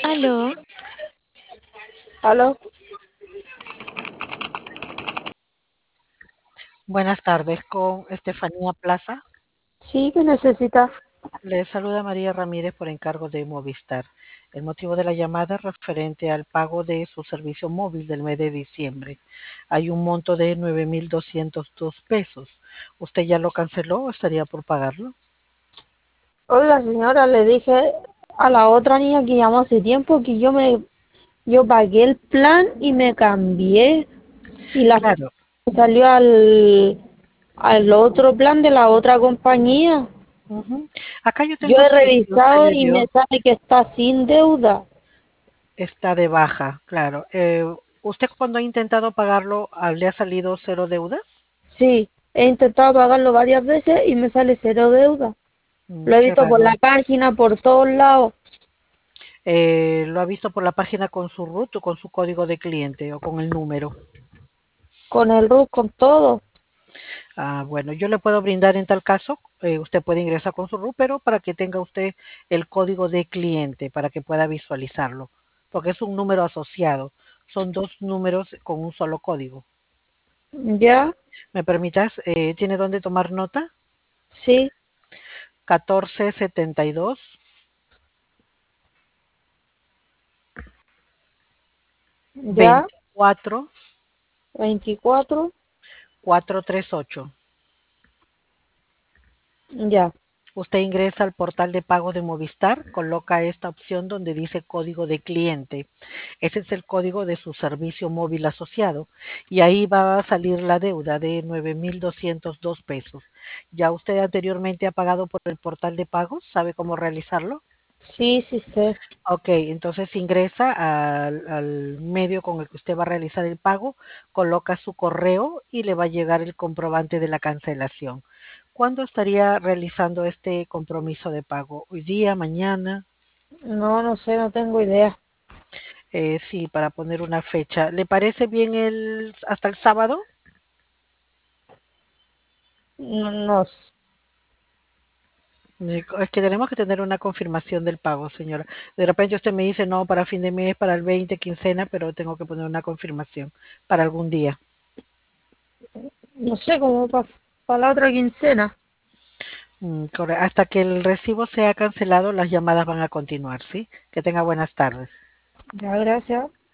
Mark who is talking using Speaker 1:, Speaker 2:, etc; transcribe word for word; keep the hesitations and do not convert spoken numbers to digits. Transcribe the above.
Speaker 1: Aló,
Speaker 2: ¿Aló?
Speaker 3: Buenas tardes, con Estefanía Plaza.
Speaker 2: Sí, que necesita.
Speaker 3: Le saluda María Ramírez por encargo de Movistar. El motivo de la llamada es referente al pago de su servicio móvil del mes de diciembre. Hay un monto de nueve mil doscientos dos pesos. ¿Usted ya lo canceló o estaría por pagarlo?
Speaker 2: Oiga, señora, le dije a la otra niña que llamó hace tiempo que yo me, yo pagué el plan y me cambié y la
Speaker 3: Claro.
Speaker 2: salió al, al otro plan de la otra compañía.
Speaker 3: Ujú. Acá yo
Speaker 2: Yo
Speaker 3: tengo
Speaker 2: he
Speaker 3: que si usted
Speaker 2: revisado
Speaker 3: le
Speaker 2: y me
Speaker 3: dio,
Speaker 2: sale que está sin deuda.
Speaker 3: está de baja, claro. Eh, ¿usted cuando ha intentado pagarlo ah, le ha salido cero deuda?
Speaker 2: Sí, he intentado pagarlo varias veces y me sale cero deuda.
Speaker 3: Mm,
Speaker 2: Lo he
Speaker 3: qué
Speaker 2: visto por la
Speaker 3: raro.
Speaker 2: página, por todos lados,
Speaker 3: Eh, ¿lo ha visto por la página con su RUT o con su código de cliente o con el número?
Speaker 2: con el R U C, con todo.
Speaker 3: Ah, bueno, yo le puedo brindar en tal caso, eh, usted puede ingresar con su RUT, pero para que tenga usted el código de cliente, para que pueda visualizarlo, porque es un número asociado, son dos números con un solo código.
Speaker 2: ¿Ya?
Speaker 3: ¿Me permitas? Eh, ¿tiene dónde tomar nota?
Speaker 2: Sí,
Speaker 3: catorce setenta y dos
Speaker 2: ya,
Speaker 3: veinticuatro
Speaker 2: veinticuatro,
Speaker 3: cuatrocientos treinta y ocho.
Speaker 2: ya.
Speaker 3: Usted ingresa al portal de pago de Movistar, coloca esta opción donde dice código de cliente. Ese es el código de su servicio móvil asociado y ahí va a salir la deuda de nueve mil doscientos dos pesos. ¿Ya usted anteriormente ha pagado por el portal de pagos? ¿Sabe cómo realizarlo?
Speaker 2: Sí, sí sé.
Speaker 3: Ok, entonces ingresa al, al medio con el que usted va a realizar el pago, coloca su correo y le va a llegar el comprobante de la cancelación. ¿Cuándo estaría realizando este compromiso de pago? ¿Hoy día, mañana?
Speaker 2: No, no sé, no tengo idea.
Speaker 3: Eh, sí, para poner una fecha. ¿Le parece bien el hasta el sábado?
Speaker 2: No, no s-
Speaker 3: Eh, Es que tenemos que tener una confirmación del pago, señora. De repente usted me dice, no, para fin de mes, para el veinte, quincena, pero tengo que poner una confirmación para algún día.
Speaker 2: no sé cómo para la otra quincena.
Speaker 3: Mm, corre- Hasta que el recibo sea cancelado, las llamadas van a continuar, ¿sí? Que tenga buenas tardes.
Speaker 2: Ya, gracias.